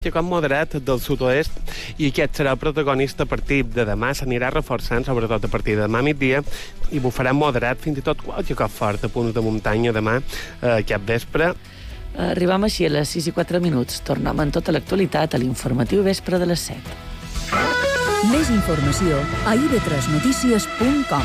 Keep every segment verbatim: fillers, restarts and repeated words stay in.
com moderat del sud-oest i aquest serà el protagonista a partir de demà. S'anirà reforçant, sobretot a partir de demà migdia, i bufarà moderat, fins i tot qualque cop fort a punts de muntanya demà eh, aquest vespre. Arribam així a les sis i quatre minuts. Tornem amb tota l'actualitat a l'informatiu vespre de les set. Més informació a i ve tres notícies punt com.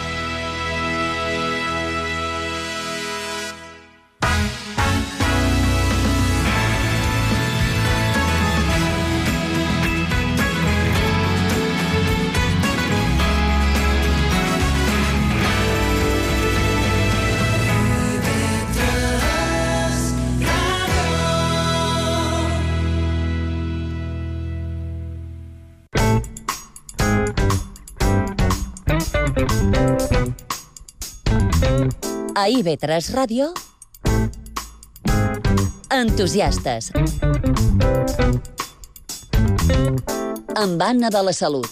A i ve tres Ràdio, Entusiastes, amb Anna de la Salut.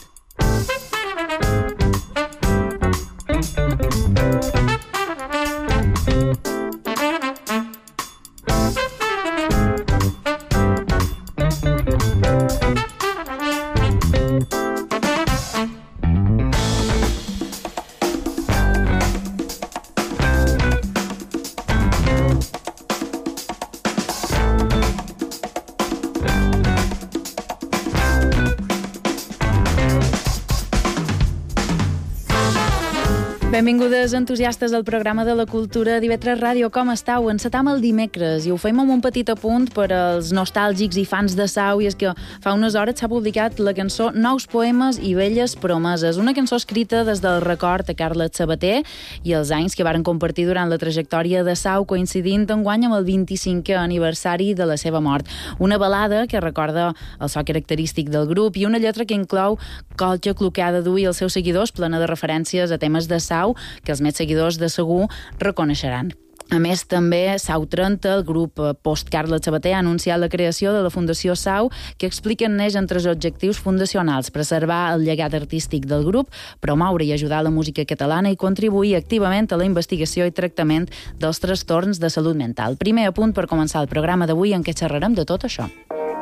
Benvingudes, entusiastes del programa de la cultura d'I ve tres Ràdio. Com estàu? Encetam el dimecres i ho fem amb un petit apunt per als nostàlgics i fans de Sau, i és que fa unes hores s'ha publicat la cançó Nous poemes i velles promeses, una cançó escrita des del record a Carles Sabater i els anys que varen compartir durant la trajectòria de Sau, coincidint enguany amb el vint-i-cinquè aniversari de la seva mort. Una balada que recorda el so característic del grup i una lletra que inclou qualque cloqueada dur i els seus seguidors, plena de referències a temes de Sau que els més seguidors de segur reconeixeran. A més, també Sau trenta, el grup post-Carles Sabater, ha anunciat la creació de la Fundació Sau, que expliquen neix entre els objectius fundacionals: preservar el llegat artístic del grup, promoure i ajudar la música catalana i contribuir activament a la investigació i tractament dels trastorns de salut mental. Primer apunt per començar el programa d'avui, en què xerrarem de tot això.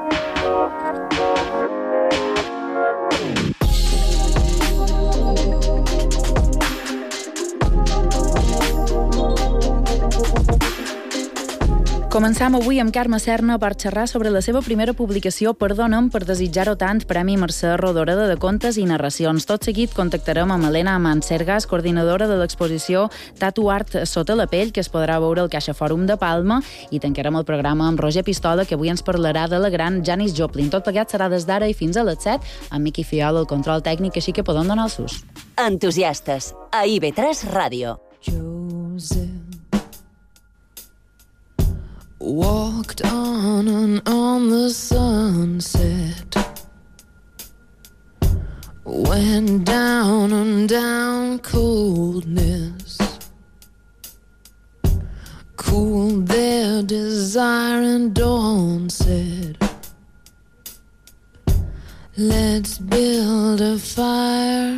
Començam avui amb Carme Serna per xerrar sobre la seva primera publicació Perdona'm per desitjar-ho tant, Premi Mercè Rodoreda de Contes i Narracions. Tot seguit contactarem amb Helena Mansergas, coordinadora de l'exposició Tatu Art sota la pell, que es podrà veure al Caixa Fòrum de Palma, i tancarem el programa amb Roger Pistola, que avui ens parlarà de la gran Janis Joplin. Tot plegat serà des d'ara i fins a les set, amb Miqui Fiol, el control tècnic, així que podem donar el sus. Entusiastes, a i ve tres Ràdio. Joseph walked on and on the sunset, went down and down coldness, cooled their desire, and dawn said, let's build a fire.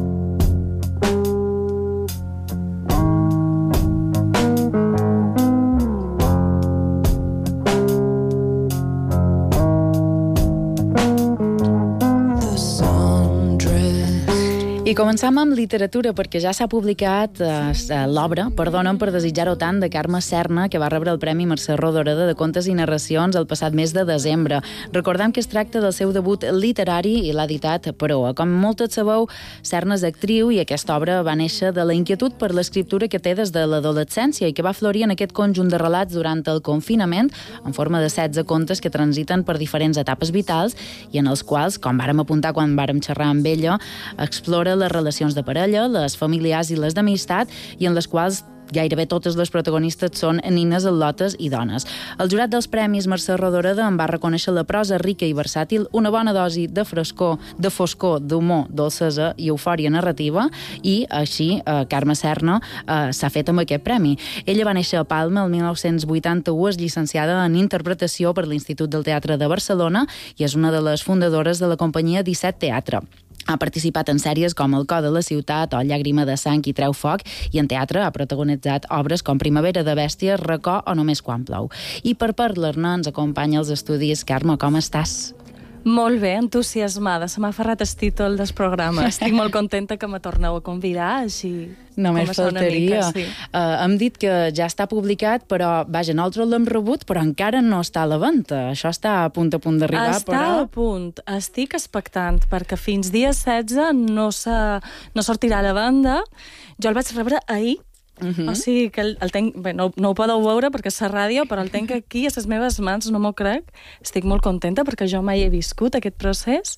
I començam amb literatura, perquè ja s'ha publicat eh, l'obra Perdona'm per desitjar-ho tant, de Carme Serna, que va rebre el Premi Mercè Rodoreda de Contes i Narracions el passat mes de desembre. Recordem que es tracta del seu debut literari i l'ha editat Proa. Com moltes sabeu, Serna és actriu i aquesta obra va néixer de la inquietud per l'escriptura que té des de l'adolescència i que va florir en aquest conjunt de relats durant el confinament, en forma de setze contes que transiten per diferents etapes vitals i en els quals, com vàrem apuntar quan vàrem xerrar amb ella, explora les relacions de parella, les familiars i les d'amistat, i en les quals gairebé totes les protagonistes són nines, al·lotes i dones. El jurat dels Premis Mercè Rodoreda en va reconèixer la prosa rica i versàtil, una bona dosi de frescor, de foscor, d'humor, dolcesa i eufòria narrativa, i així eh, Carme Serna eh, s'ha fet amb aquest premi. Ella va néixer a Palma el mil nou-cents vuitanta-u, és llicenciada en interpretació per l'Institut del Teatre de Barcelona i és una de les fundadores de la companyia disset Teatre. Ha participat en sèries com El cor de la ciutat o Llàgrima de sang i Treu foc, i en teatre ha protagonitzat obres com Primavera de bèsties, Racó o Només quan plou. I per parlar-ne ens acompanya als estudis. Carme, com estàs? Molt bé, entusiasmada. Se m'ha aferrat el títol del programa. Estic molt contenta que me torneu a convidar, així... Només faltaria. Mica, sí. uh, hem dit que ja està publicat, però, vaja, nosaltres l'hem rebut, però encara no està a la venda. Això està a punt a punt d'arribar, està però... Està a punt. Estic expectant, perquè fins dia setze no, no sortirà a la venda. Jo el vaig rebre ahir. Uh-huh. O sigui que el, el tenc... Bé, no, no ho podeu veure perquè és a ràdio, però el tenc aquí a les meves mans, no m'ho crec. Estic molt contenta perquè jo mai he viscut aquest procés.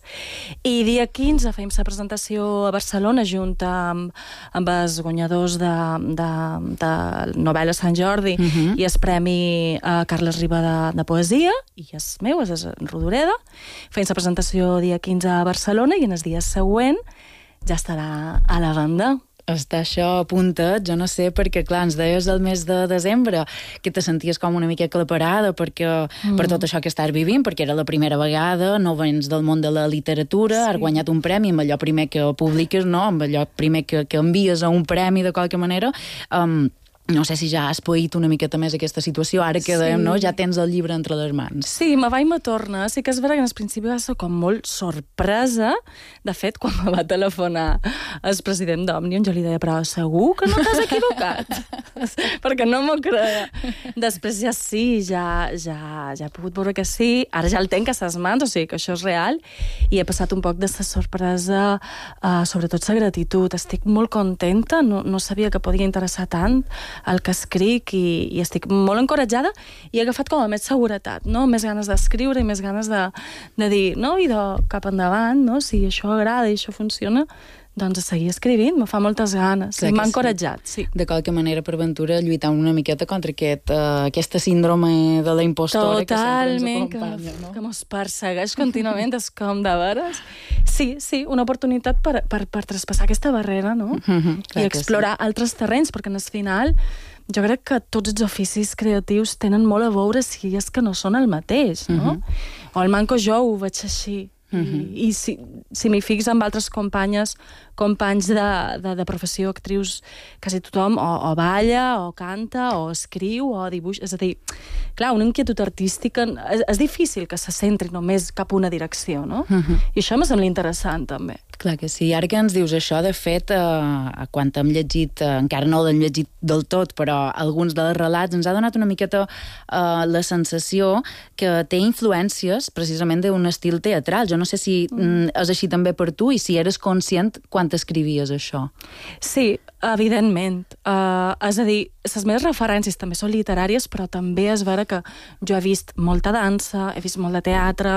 I dia quinze fem la presentació a Barcelona junt amb, amb els guanyadors de, de, de novel·la Sant Jordi uh-huh. i el premi a Carles Riba de, de poesia, i és meu, és en Rodoreda. Fem la presentació dia quinze a Barcelona i en el dia següent ja estarà a la venda. Està això apuntat, jo no sé, perquè, clar, ens deies el mes de desembre que te senties com una mica aclaparada perquè, mm. per tot això que estàs vivint, perquè era la primera vegada, no vens del món de la literatura, sí. Has guanyat un premi amb allò primer que publiques, no? Amb allò primer que, que envies a un premi de qualque manera. Um, no sé si ja has poït una miqueta més aquesta situació, ara que sí. dèiem, no? Ja tens el llibre entre les mans. Sí, me va i me torna. Sí que és vera que en el principi va ser com molt sorpresa. De fet, quan me va telefonar el president d'Òmnium, jo li deia, però segur que no t'has equivocat? Perquè no m'ho creia. Després ja sí, ja, ja, ja he pogut veure que sí. Ara ja el tenc a ses mans, o sigui que això és real. I he passat un poc de sa sorpresa, uh, sobretot sa gratitud. Estic molt contenta, no, no sabia que podia interessar tant el que escric i, i estic molt encoratjada i he agafat com a més seguretat, no? Més ganes d'escriure i més ganes de, de dir, no? I de cap endavant, no? Si això agrada i això funciona, doncs a seguir escrivint, me fa moltes ganes. Clar, m'ha sí. encoratjat, sí. De qualque manera, per Ventura, lluitar una miqueta contra aquest, uh, aquesta síndrome de la impostora Totalment, que sempre ens acompanya, que, no? que mos persegueix contínuament, és com de veres. Sí, sí, una oportunitat per, per, per traspassar aquesta barrera, no? Mm-hmm, I explorar sí. altres terrenys, perquè en el final jo crec que tots els oficis creatius tenen molt a veure si és que no són el mateix, no? Mm-hmm. O el Manco jo ho veig així. Uh-huh. I, i si, si m'hi fix amb altres companyes, companys de, de, de professió, actrius, quasi tothom o, o balla, o canta, o escriu, o dibuix, és a dir, clar, una inquietud artística és, és difícil que se centri només cap a una direcció, no? Uh-huh. I això me sembla interessant, també. Clar que sí. Ara que ens dius això, de fet, eh, quan hem llegit, eh, encara no l'hem llegit del tot, però alguns dels relats ens ha donat una miqueta eh, la sensació que té influències precisament d'un estil teatral. Jo no sé si mm, és així també per tu i si eres conscient quan t'escrivies això. Sí, evidentment. Uh, és a dir, les meves referències també són literàries, però també és vera que jo he vist molta dansa, he vist molt de teatre,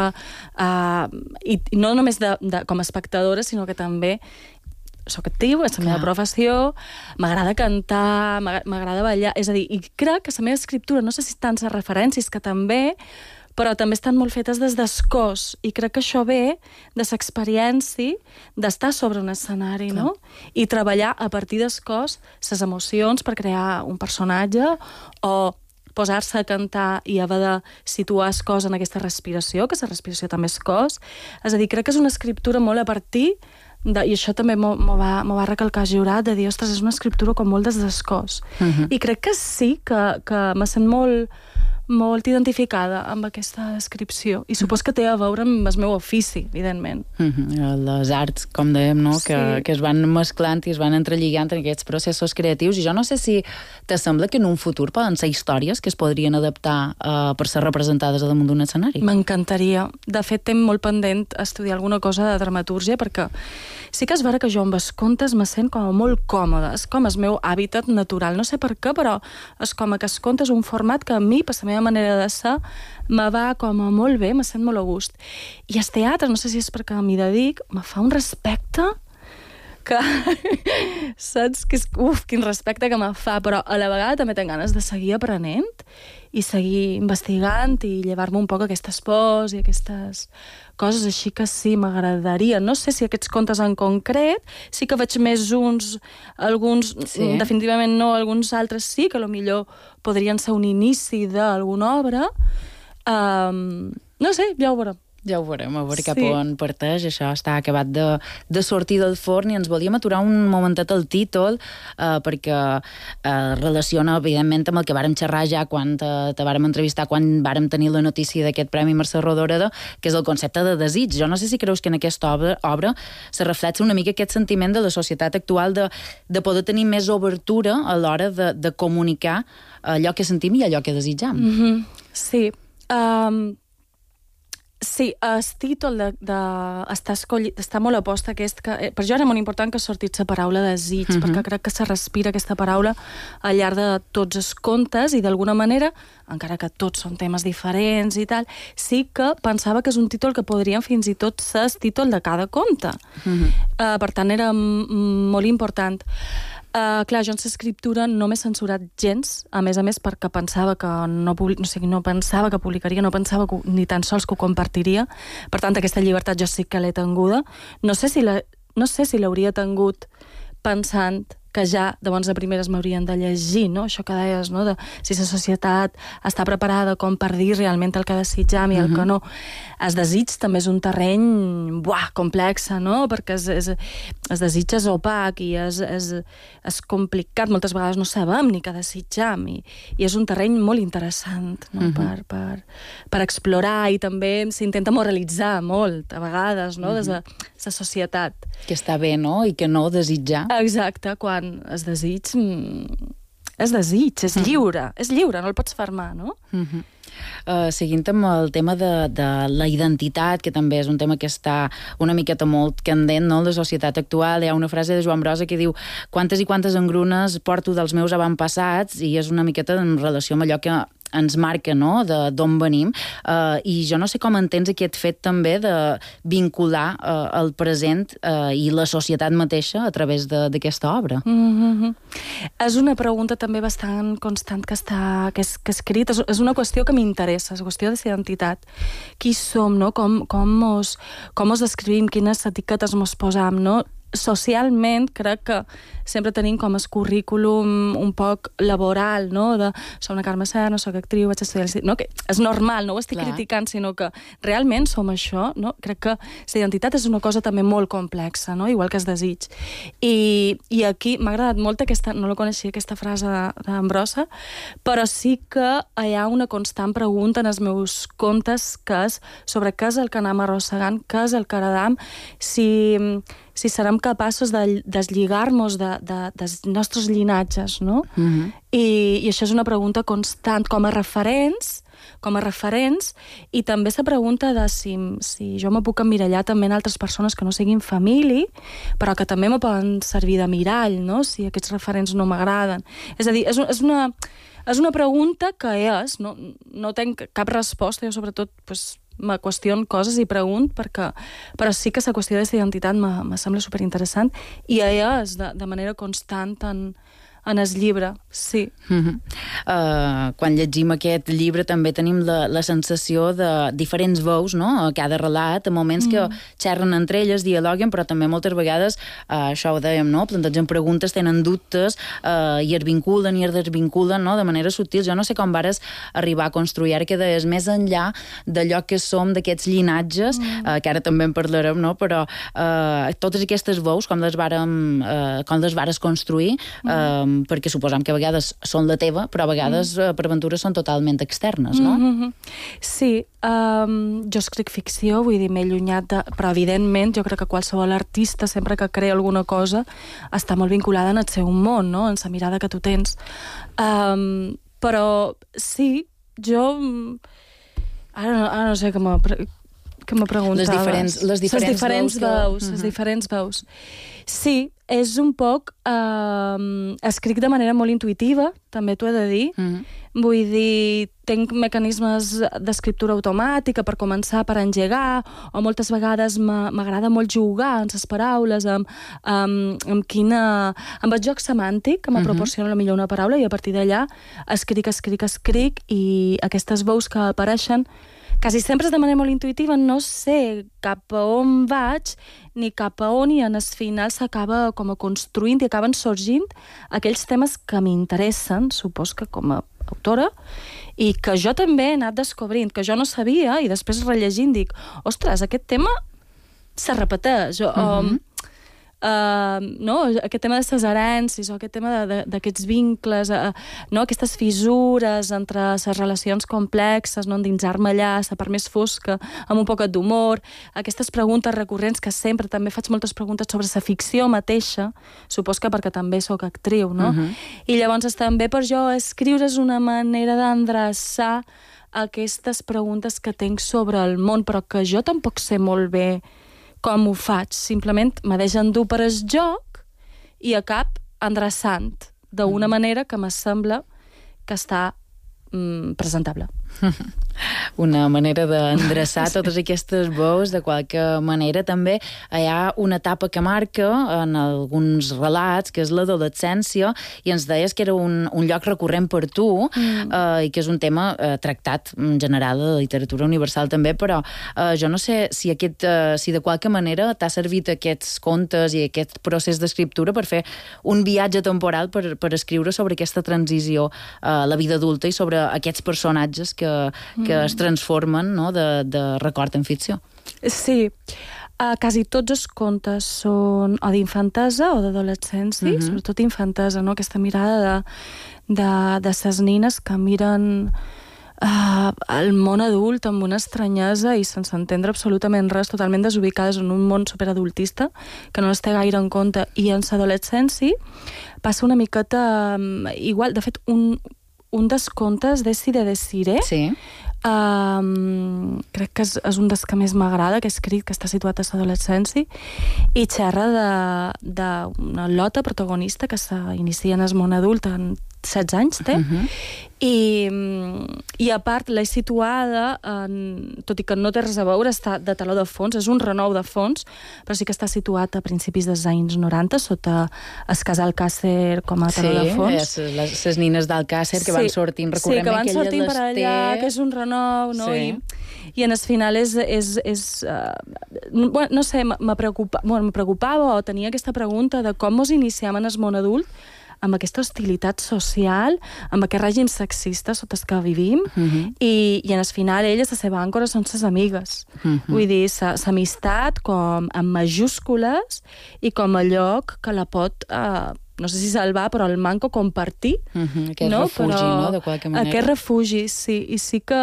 uh, i, i no només de, de, com a espectadora, sinó que també soc actiu, és la meva professió, m'agrada cantar, m'agrada ballar, és a dir, i crec que la meva escriptura, no sé si tants referències que també, però també estan molt fetes des del cos, i crec que això ve de l'experiència d'estar sobre un escenari, Clar. no? I treballar a partir del cos les emocions per crear un personatge, o posar-se a cantar i haver de situar el cos en aquesta respiració, que la respiració també és cos. És a dir, crec que és una escriptura molt a partir de, i això també m'ho va, va recalcar Jurat, de dir, ostres, és una escriptura com molt des del cos. Uh-huh. I crec que sí, que, que me sent molt molt identificada amb aquesta descripció. I supos que té a veure amb el meu ofici, evidentment. Mm-hmm. Les arts, com dèiem, no? Sí. Que, que es van mesclant i es van entrelligant en aquests processos creatius. I jo no sé si te sembla que en un futur poden ser històries que es podrien adaptar uh, per ser representades a damunt d'un escenari. M'encantaria. De fet, tinc molt pendent estudiar alguna cosa de dramatúrgia, perquè sí que és vera que jo amb els contes me sent com molt còmoda. És com el meu hàbitat natural. No sé per què, però és com que els contes és un format que a mi, per la meva manera de ser, me va com a molt bé, me sent molt a gust. I el teatre, no sé si és perquè m'hi dedic, me fa un respecte que saps? Que és, uf, quin respecte que me fa, però a la vegada també tinc ganes de seguir aprenent i seguir investigant i llevar-me un poc aquestes pors i aquestes coses així que sí, m'agradaria. No sé si aquests contes en concret, sí que veig més uns, alguns sí. definitivament no, alguns altres sí, que potser podrien ser un inici d'alguna obra. Um, no sé, ja ho veurem. Ja ho veurem, a veure Sí. cap on parteix. Això està acabat de, de sortir del forn i ens volíem aturar un momentet al títol eh, perquè eh, relaciona, evidentment, amb el que vàrem xerrar ja quan te, te vàrem entrevistar, quan vàrem tenir la notícia d'aquest Premi Mercè Rodoreda, que és el concepte de desig. Jo no sé si creus que en aquesta obra, obra se reflexa una mica aquest sentiment de la societat actual de, de poder tenir més obertura a l'hora de, de comunicar allò que sentim i allò que desitjam. Mm-hmm. Sí. Um, sí, el títol de, de, està, escollit, està molt aposta aquest, que, eh, per jo era molt important que sortís la paraula desig, mm-hmm. perquè crec que se respira aquesta paraula al llarg de tots els contes i d'alguna manera, encara que tots són temes diferents i tal, sí que pensava que és un títol que podrien fins i tot ser el títol de cada conte. Mm-hmm. Uh, per tant, era m- molt important. Uh, clar, jo en l'escriptura no m'he censurat gens, a més a més perquè pensava que no, publi... o sigui, no pensava que publicaria, no pensava que, ni tan sols que ho compartiria. Per tant, aquesta llibertat jo sí que l'he tinguda. No sé si la... no sé si l'hauria tingut pensant que ja, llavors, de primeres m'haurien de llegir, no? Això que deies, no? De si la societat està preparada com per dir realment el que desitjam i el mm-hmm. que no. El desig també és un terreny buah, complex, no? Perquè és, és, el desig és opac i és, és, és complicat. Moltes vegades no sabem ni què desitjam i, i és un terreny molt interessant, no? Mm-hmm. per, per, per explorar i també s'intenta moralitzar molt, a vegades, no? Mm-hmm. Des de la societat. Que està bé, no? I que no desitjar. Exacte, quan es desig... És desig, és lliure, és lliure, no el pots fermar, no? Mm-hmm. Uh, seguint amb el tema de, de la identitat, que també és un tema que està una miqueta molt candent, no?, en la societat actual. Hi ha una frase de Joan Brossa que diu quantes i quantes engrunes porto dels meus avantpassats, i és una miqueta en relació amb allò que ens marca, no?, d'on venim. Uh, I jo no sé com entens aquest fet també de vincular uh, el present uh, i la societat mateixa a través d'aquesta obra. Mm-hmm. És una pregunta també bastant constant que està que és, que és escrit. És, és una qüestió que m'interessa, és una qüestió de identitat. Qui som, no? Com, com, mos, com mos descrivim, quines etiquetes mos posam, no? Socialment crec que sempre tenim com el currículum un poc laboral, no? De soc una Carme Serra, soc actriu, vaig estudiar... No? Que és normal, no ho estic Clar. criticant, sinó que realment som això, no? Crec que la identitat és una cosa també molt complexa, no? Igual que el desig. I, i aquí m'ha agradat molt aquesta... No la coneixia, aquesta frase d'en Brossa, però sí que hi ha una constant pregunta en els meus contes que és sobre què és el que anem arrossegant, què és el que heredam, si... si serem capaços de deslligar-nos de, de, dels nostres llinatges, no? Mm-hmm. I, I això és una pregunta constant, com a referents, com a referents, i també la pregunta de si, si jo me puc emmirallar també en altres persones que no siguin família, però que també me poden servir de mirall, no?, si aquests referents no m'agraden. És a dir, és, és, una, és una pregunta que és, no, no tenc cap resposta, jo sobretot, pues, me qüestiono coses i pregunt, perquè, però sí que la qüestió de la identitat me, me sembla superinteressant i ella és de, de manera constant en, en el llibre, sí. Mm-hmm. Uh, quan llegim aquest llibre també tenim la, la sensació de diferents veus, no?, a cada relat, a moments mm. que xerren entre elles, dialoguen, però també moltes vegades, uh, això ho dèiem, no?, plantegen preguntes, tenen dubtes, uh, i es vinculen i es desvinculen, no?, de manera sutil. Jo no sé com vares arribar a construir, ara que deies, més enllà d'allò que som, d'aquests llinatges, mm. uh, que ara també en parlarem, no?, però uh, totes aquestes veus, com les vàrem, uh, com les vares construir, mm. uh, perquè suposam que a vegades són la teva, però a vegades mm. per aventura són totalment externes, no? Mm-hmm. Sí, um, jo escric ficció, vull dir, m'he allunyat de... Però, evidentment, jo crec que qualsevol artista, sempre que crea alguna cosa, està molt vinculada en el seu món, no?, en la mirada que tu tens. Um, però, sí, jo... Ara no, ara no sé què m'ha... que me preguntaves. Les diferents, les diferents, les diferents veus, veus que... les uh-huh. diferents veus. Sí, és un poc... Uh, escric de manera molt intuïtiva, també t'ho he de dir. Uh-huh. Vull dir, tenc mecanismes d'escriptura automàtica per començar, per engegar, o moltes vegades m'agrada molt jugar en les paraules, amb, amb, amb, quina, amb el joc semàntic, que me uh-huh. proporciona millor una paraula, i a partir d'allà escric, escric, escric, i aquestes veus que apareixen quasi sempre és de manera molt intuïtiva, no sé cap a on vaig ni cap a on, i en el final s'acaba com a construint i acaben sorgint aquells temes que m'interessen, supos que com a autora, i que jo també he anat descobrint, que jo no sabia, i després rellegint dic, ostres, aquest tema se repeteix, o... Uh-huh. Uh, no? Aquest tema de les herències o aquest tema d'aquests vincles, uh, no? Aquestes fissures entre les relacions complexes, no? Endinsar-me allà, la part més fosca, amb un poquet d'humor, aquestes preguntes recurrents que sempre també faig moltes preguntes sobre la ficció mateixa, supos que perquè també sóc actriu, no? Uh-huh. I llavors també per jo escriure és una manera d'endreçar aquestes preguntes que tinc sobre el món, però que jo tampoc sé molt bé com ho faig, simplement me deixen dur per el joc i acab endreçant d'una manera que me sembla que està mm, presentable. Una manera d'endreçar totes aquestes veus de qualque manera. També hi ha una etapa que marca en alguns relats, que és l'adolescència, i ens deies que era un, un lloc recurrent per tu, mm. eh, i que és un tema eh, tractat en general de la literatura universal també, però eh, jo no sé si, aquest, eh, si de qualque manera t'ha servit aquests contes i aquest procés d'escriptura per fer un viatge temporal per, per escriure sobre aquesta transició a la vida adulta i sobre aquests personatges que que mm. es transformen, no?, de, de record en ficció. Sí. Uh, quasi tots els contes són o d'infantesa o d'adolescència, mm-hmm. sobretot infantesa, no?, aquesta mirada de, de, de ses nines que miren uh, el món adult amb una estranyesa i sense entendre absolutament res, totalment desubicades en un món superadultista que no les té gaire en compte. I en l'adolescència passa una miqueta um, igual. De fet, un un dels contes d'Essi de Desiré, sí. um, crec que és, és un dels que més m'agrada, que he escrit, que està situat a l'adolescència, i xerra d'una lota protagonista que s'inicia en el món adult en setze anys, té, uh-huh. I, i a part l'he situada, en, tot i que no té res a veure, està de taló de fons, és un renou de fons, però sí que està situat a principis dels anys noranta, sota el cas Alcàsser com a taló sí, de fons. Sí, les, les nines d'Alcàsser que sí, van sortint recurrentment. Sí, que van sortint per allà, que és un renou, no? Sí. I, i en el final és... és, és uh, bueno, no sé, me preocupa, bueno, preocupava o tenia aquesta pregunta de com mos iniciem en el món adult amb aquesta hostilitat social, amb aquest règim sexista sota el que vivim, uh-huh. i, i en el final elles, la seva àncora, són ses amigues. Uh-huh. Vull dir, l'amistat com amb majúscules i com a lloc que la pot, eh, no sé si salvar, però el manco compartir. Uh-huh. Aquest no? refugi, però, no?, de qualque manera. Aquest refugi, sí. I sí que,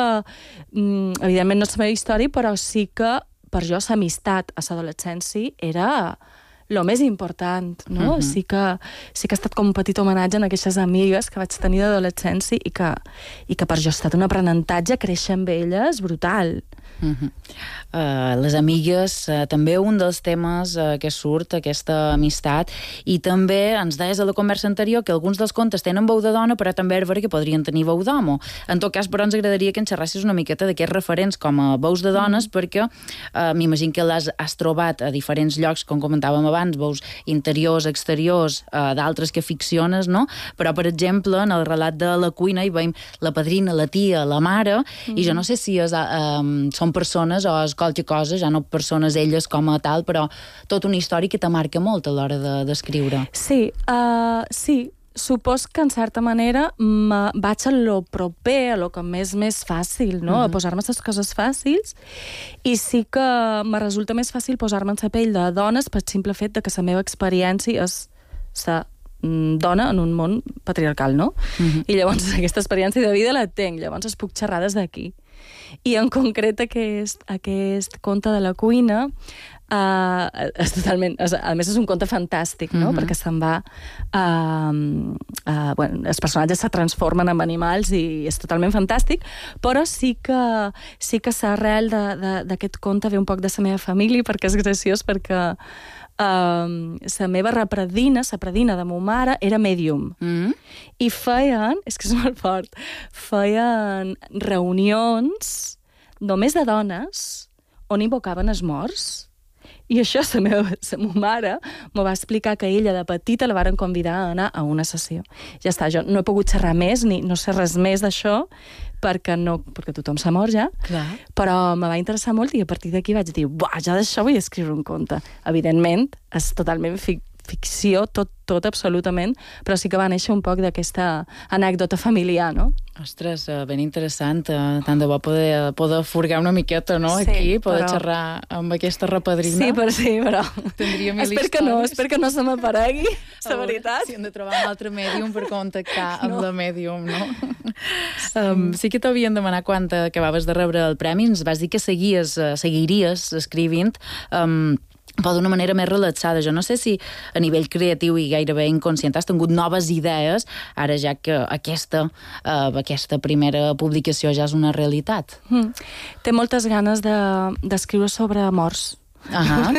mm, evidentment no és la meva història, però sí que per jo l'amistat a l'adolescència era lo més important, no? Uh-huh. Sí que, sí que ha estat com un petit homenatge a aquestes amigues que vaig tenir d'adolescència i que, i que per jo ha estat un aprenentatge, créixer amb elles brutal. Uh-huh. Uh, les amigues, uh, també un dels temes uh, que surt, aquesta amistat, i també ens deies a la conversa anterior que alguns dels contes tenen veu de dona, però també és vera que podrien tenir veu d'home. En tot cas, però, ens agradaria que en xerrassis una miqueta d'aquests referents com a veus de dones, mm. perquè uh, m'imagino que les has trobat a diferents llocs, com comentàvem abans, veus interiors, exteriors, uh, d'altres que ficciones, no? Però, per exemple, en el relat de la cuina hi veiem la padrina, la tia, la mare, mm. i jo no sé si és, uh, són persones o és qualque cosa, ja no persones elles com a tal, però tota una història que te marca molt a l'hora d'escriure. De, sí, uh, sí. Supos que, en certa manera, vaig a lo proper, a lo que m'és més fàcil, no? Uh-huh. A posar-me les coses fàcils, i sí que me resulta més fàcil posar-me en la pell de dones per simple fet de que la meva experiència és sa dona en un món patriarcal, no? Uh-huh. I llavors aquesta experiència de vida la tenc, llavors es puc xerrar des d'aquí. I en concret aquest, aquest conte de la cuina uh, és totalment, és, a més és un conte fantàstic, no? Uh-huh. Perquè se'n va uh, uh, bueno, els personatges se transformen en animals i és totalment fantàstic, però sí que sí que l'arrel d'aquest conte ve un poc de la meva família, perquè és graciós, perquè Uh, la meva repredina, la predina de ma mare, era mèdium. Mm. I feien, és que és molt fort, feien reunions només de dones on invocaven els morts I això, la meva, la meva mare m'ho va explicar que ella de petita la varen convidar a anar a una sessió. Ja està, jo no he pogut xerrar més, ni no sé res més d'això, perquè, no, perquè tothom s'ha mort ja, Clar. però me va interessar molt i a partir d'aquí vaig dir, buah, ja d'això vull escriure un conte. Evidentment, és totalment fic ficció, tot, tot absolutament, però sí que va néixer un poc d'aquesta anècdota familiar, no? Ostres, ben interessant. Tant de bo poder, poder furgar una miqueta, no?, Sí, aquí, poder però... xerrar amb aquesta repadrina. Sí, però sí, però... Tindria mil espero que no, històries. espero que no se m'aparegui, la veritat. Si hem de trobar un altre mèdium per contactar amb No. la mèdium, no? Sí, um, sí que t'havien demanat quan acabaves de rebre el premi, ens vas dir que seguies, uh, seguiries escrivint, um, però d'una manera més relaxada. Jo no sé si a nivell creatiu i gairebé inconscient has tingut noves idees, ara ja que aquesta, uh, aquesta primera publicació ja és una realitat. Mm. Té moltes ganes d'escriure de, sobre morts. Ahà.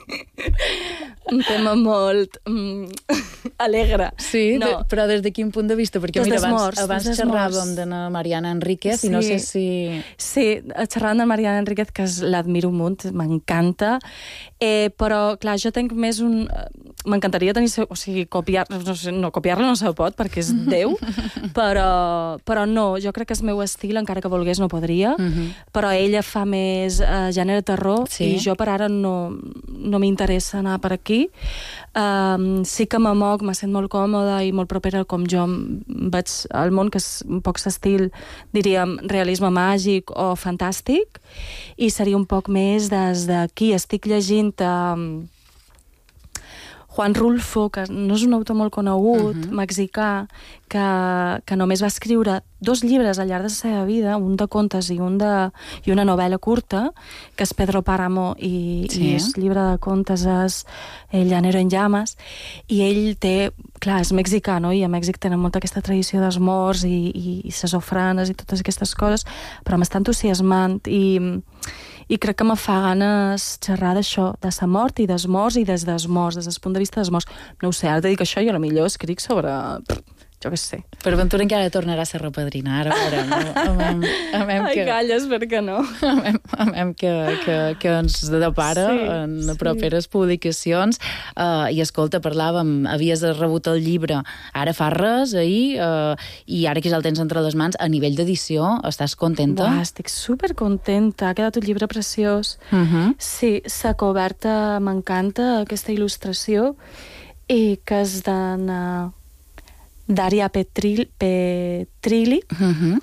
Un tema molt mm, alegre. Sí, no. de, però des de quin punt de vista? Perquè Des mira, abans, morts, abans des xerràvem morts. de la Mariana Enríquez Sí. i no sé si... Sí, xerrant de Mariana Enríquez, que és- l'admiro un munt, m'encanta, eh, però, clar, jo tenc més un... M'encantaria tenir... O sigui, copiar... No, sé, no copiar-la no se pot, perquè és Déu, però, però no, jo crec que és meu estil, encara que volgués no podria, Uh -huh. però ella fa més eh, gènere terror, Sí. i jo per ara no, no m'interessa anar per aquí. Um, sí que me moc, me sent molt còmoda i molt propera com jo em veig al món, que és un poc l'estil, diríem, realisme màgic o fantàstic, i seria un poc més des d'aquí. Estic llegint um, Juan Rulfo, que no és un autor molt conegut, uh-huh. mexicà, que, que només va escriure dos llibres al llarg de la seva vida, un de contes i, un de, i una novel·la curta, que és Pedro Páramo, i, Sí. i el llibre de contes és El llanero en llames, i ell té, clar, és mexicà, no? I a Mèxic tenen molta aquesta tradició dels morts i, i, i ses ofranes i totes aquestes coses, però m'està entusiasmant i... I crec que me fa ganes xerrar d'això, de sa mort i des morts i des des morts, des del punt de vista dels morts. No ho sé, ara t'he dit això i a lo millor escric sobre... jo què sé. Per ventura encara tornarà a ser repadrina, ara veurem. Amem, amem Ai, que, calles, perquè no. amem, amem que, que, que ens depara Sí, en sí. properes publicacions. Uh, I escolta, parlàvem, havies rebut el llibre ara fa res, ahir, uh, i ara que ja el tens entre les mans, a nivell d'edició, estàs contenta? Buah, estic supercontenta, ha quedat un llibre preciós. Uh -huh. Sí, la coberta m'encanta, aquesta il·lustració, i que és d'Anna... Daria Petril, Petrilli, Uh -huh.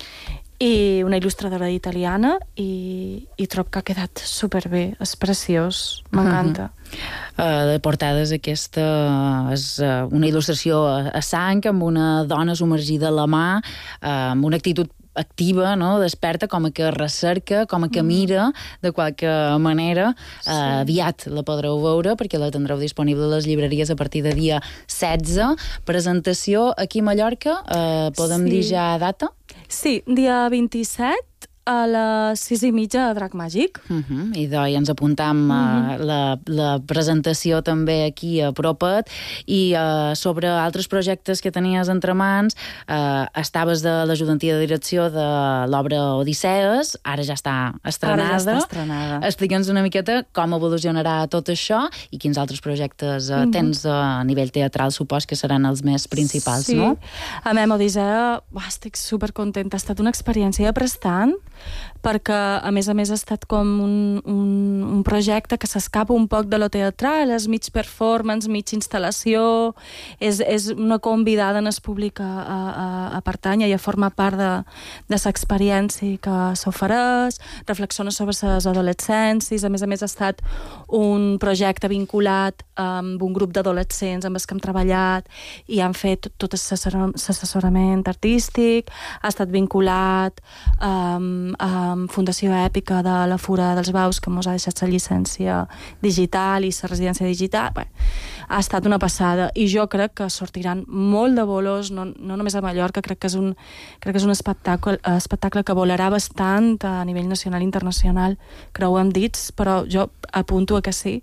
i una il·lustradora italiana, i, i trob que ha quedat superbé, és preciós, m'encanta. Uh, de portades aquesta és uh, una il·lustració a, a sang, amb una dona submergida a la mà, uh, amb una actitud activa, no? Desperta, com a que recerca, com a que mira, de qualque manera. Sí. Uh, aviat la podreu veure, perquè la tindreu disponible a les llibreries a partir de dia setze. Presentació aquí a Mallorca, uh, podem Sí. dir ja data? Sí, dia vint-i-set a les sis i mitja a Drac Màgic. Uh -huh. I doncs ens apuntam uh, Mhm. la, la presentació també aquí a Propet, i uh, sobre altres projectes que tenies entre mans, uh, estaves de l'ajudantia de direcció de l'obra Odissees, ara ja està estrenada. Ara ja està estrenada. Explica'ns una miqueta com evolucionarà tot això i quins altres projectes uh, Mhm. tens uh, a nivell teatral, supos que seran els més principals, sí. no? A Mem Odissea, uah, estic supercontenta. Ha estat una experiència prestant, perquè, a més a més, ha estat com un, un, un projecte que s'escapa un poc de lo teatral, és mig performance, mig instal·lació, és, és una convidada en el públic a, a, a pertànyer i a formar part de, de l'experiència que s'ofereix, reflexiona sobre les adolescències, a més a més ha estat un projecte vinculat amb un grup d'adolescents amb els que hem treballat i han fet tot l'assessorament artístic, ha estat vinculat amb, amb Fundació Èpica de la Fura dels Baus, que ens ha deixat la llicència digital i la residència digital. Bé, ha estat una passada i jo crec que sortiran molt de bolos, no, no només a Mallorca, crec que és un, crec que és un espectacle, espectacle que volarà bastant a nivell nacional i internacional, creuem dits, però jo apunto a que sí.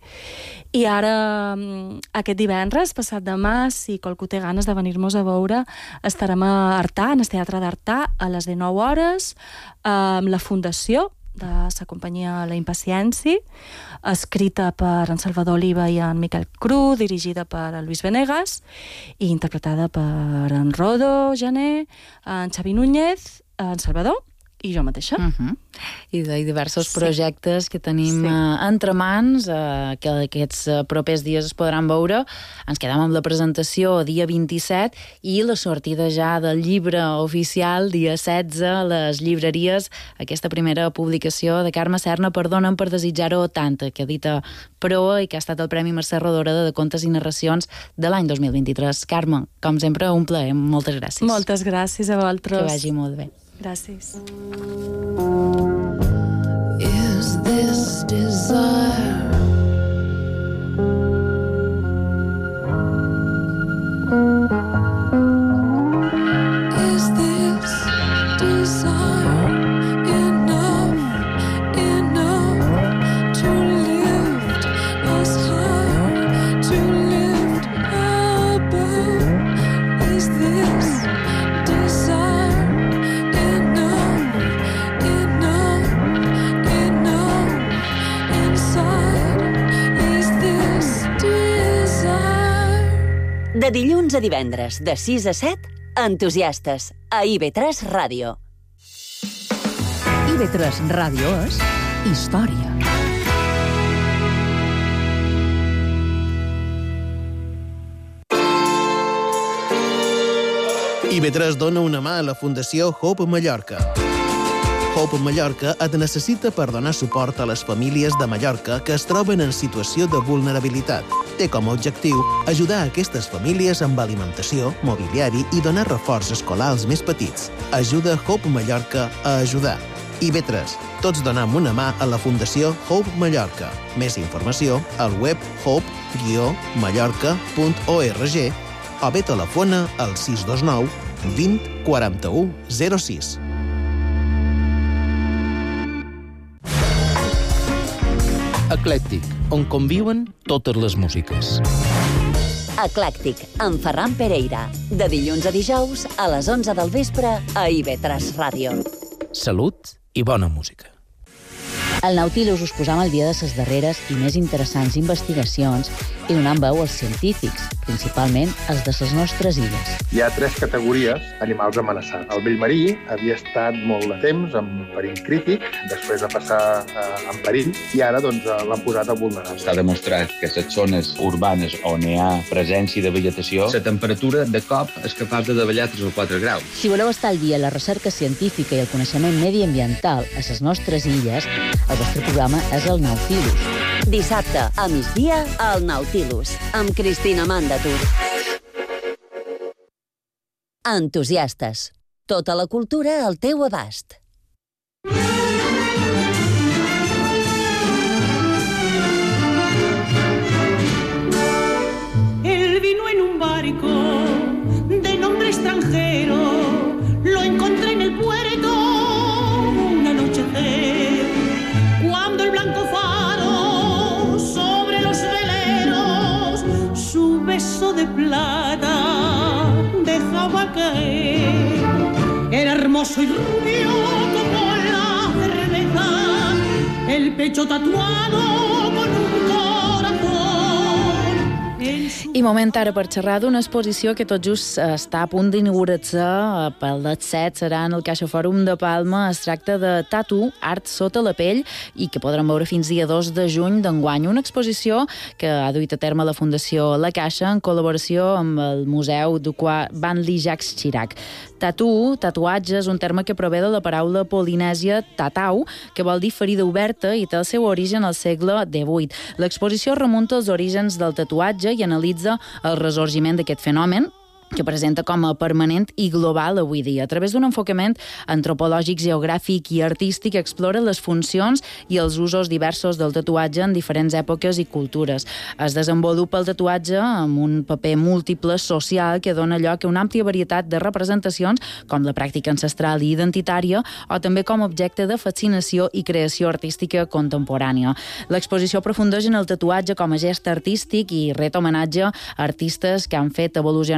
I ara, aquest divendres, passat demà, si qualcú té ganes de venir-nos a veure, estarem a Artà, en el Teatre d'Artà, a les dinou hores, amb la Fundació, de la companyia La Impaciència, escrita per en Salvador Oliva i en Miquel Cru, dirigida per en Luis Venegas i interpretada per en Rodo Jané, en Xavi Núñez, en Salvador i jo mateixa. Uh-huh. I de diversos Sí. projectes que tenim Sí. uh, entre mans, uh, que aquests uh, propers dies es podran veure. Ens quedem amb la presentació dia vint-i-set i la sortida ja del llibre oficial dia setze a les llibreries, aquesta primera publicació de Carme Serna, Perdonen per desitjar-ho tant, que edita Proa i que ha estat el Premi Mercè Rodoreda de Contes i Narracions de l'any dos mil vint-i-tres. Carme, com sempre, un plaer. Moltes gràcies. Moltes gràcies a vosaltres. Que vagi molt bé. Gràcies. Is this desire? Is this desire enough, enough to lift us higher, to lift above? Is this desire enough, enough, enough inside? Is this desire? De dilluns a divendres, de sis a set, Entusiastes, a I V tres Ràdio. I V tres Ràdio és història. I V tres dona una mà a la Fundació Hope Mallorca. Hope Mallorca et necessita per donar suport a les famílies de Mallorca que es troben en situació de vulnerabilitat. Té com a objectiu ajudar aquestes famílies amb alimentació, mobiliari i donar reforç escolar als més petits. Ajuda Hope Mallorca a ajudar. I V tres. Tots donem una mà a la Fundació Hope Mallorca. Més informació al web hope guió mallorca punt org o bé telefona al sis dos nou vint quaranta-u zero sis. Eclèctic, on conviuen totes les músiques. Eclèctic, amb Ferran Pereira. De dilluns a dijous, a les onze del vespre, a I V tres Ràdio. Salut i bona música. Al Nautilus us posam al dia de les darreres i més interessants investigacions i donant veu als científics, principalment els de les nostres illes. Hi ha tres categories animals amenaçats. El vell marí havia estat molt de temps en perill crític, després de passar eh, en perill, i ara doncs, l'han posat a vulnerable. S'ha demostrat que a les zones urbanes on hi ha presència de vegetació, la temperatura de cop és capaç de davallar tres o quatre graus. Si voleu estar al dia en la recerca científica i el coneixement mediambiental a les nostres illes, el vostre programa és el Nautilus. Dissabte, a migdia, al Nautilus, amb Cristina Mandatur. Entusiastes. Tota la cultura al teu abast. Él vino en un barco de nombre extranjero, lo encontré en el puerto un anochecer, cuando el blanco faro sobre los veleros su beso de plata dejaba caer. Era hermoso y rubio como la cerveza, el pecho tatuado con un corazón. I moment ara per xerrar d'una exposició que tot just està a punt d'inaugurar-se pel D E T set, serà en el Caixa Fòrum de Palma. Es tracta de Tatu, art sota la pell, i que podrem veure fins dia dos de juny d'enguany. Una exposició que ha duit a terme la Fundació La Caixa en col·laboració amb el Museu du Quai Vanley Jacques Chirac. Tatu, tatuatge, és un terme que prové de la paraula polinèsia tatau, que vol dir ferida oberta i té el seu origen al segle divuit. L'exposició remunta als orígens del tatuatge i analitza el ressorgiment d'aquest fenomen, que presenta com a permanent i global avui dia. A través d'un enfocament antropològic, geogràfic i artístic, explora les funcions i els usos diversos del tatuatge en diferents èpoques i cultures. Es desenvolupa el tatuatge amb un paper múltiple social que dona lloc a una àmplia varietat de representacions, com la pràctica ancestral i identitària, o també com a objecte de fascinació i creació artística contemporània. L'exposició aprofundeix en el tatuatge com a gest artístic i ret homenatge a artistes que han fet evolucionar un art que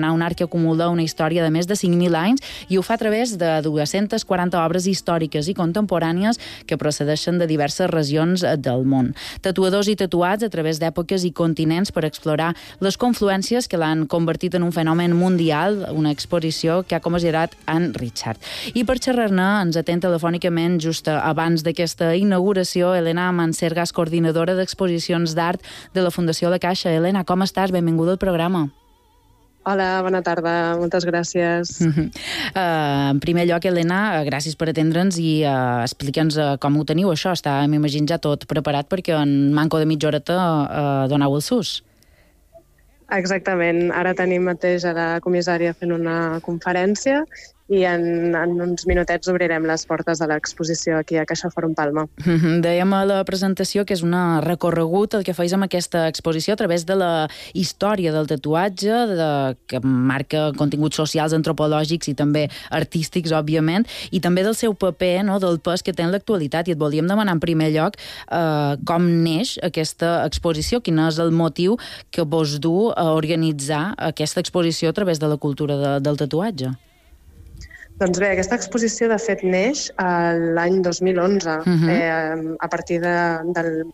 que acumula una història de més de cinc mil anys i ho fa a través de dues-centes quaranta obres històriques i contemporànies que procedeixen de diverses regions del món. Tatuadors i tatuats a través d'èpoques i continents per explorar les confluències que l'han convertit en un fenomen mundial, una exposició que ha considerat Ann Richard. I per xerrar-ne ens atén telefònicament just abans d'aquesta inauguració Elena Mansergas, coordinadora d'exposicions d'art de la Fundació La Caixa. Elena, com estàs? Benvinguda al programa. Hola, bona tarda, moltes gràcies. Uh, en primer lloc, Elena, gràcies per atendre'ns i uh, explica'ns uh, com ho teniu, això. Està, m'imagino, ja tot preparat perquè en manco de mitja horeta uh, donau el sus. Exactament, ara tenim mateix a la comissària fent una conferència i en, en uns minutets obrirem les portes de l'exposició aquí a Caixa Fòrum Palma. Uh-huh. Dèiem a la presentació que és un recorregut el que feis amb aquesta exposició a través de la història del tatuatge, de, que marca continguts socials, antropològics i també artístics, òbviament, i també del seu paper, no?, del pes que té en l'actualitat. I et volíem demanar en primer lloc eh, com neix aquesta exposició, quin és el motiu que vos du a organitzar aquesta exposició a través de la cultura de, del tatuatge. Doncs bé, aquesta exposició de fet neix l'any dos mil onze, uh-huh. eh, a partir de, del...